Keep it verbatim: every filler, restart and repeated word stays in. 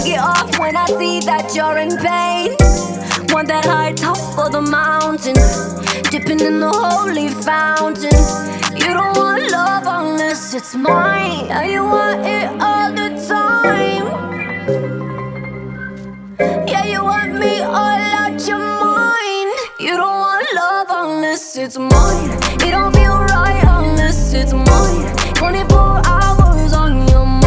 shrug it off when I see that you're in pain. Want that high top of the mountain, dipping in the holy fountain. You don't want love unless it's mine. Yeah, you want it all the time. Yeah, you want me all out your mind. You don't want love unless it's mine. It don't feel right unless it's mine. twenty-four hours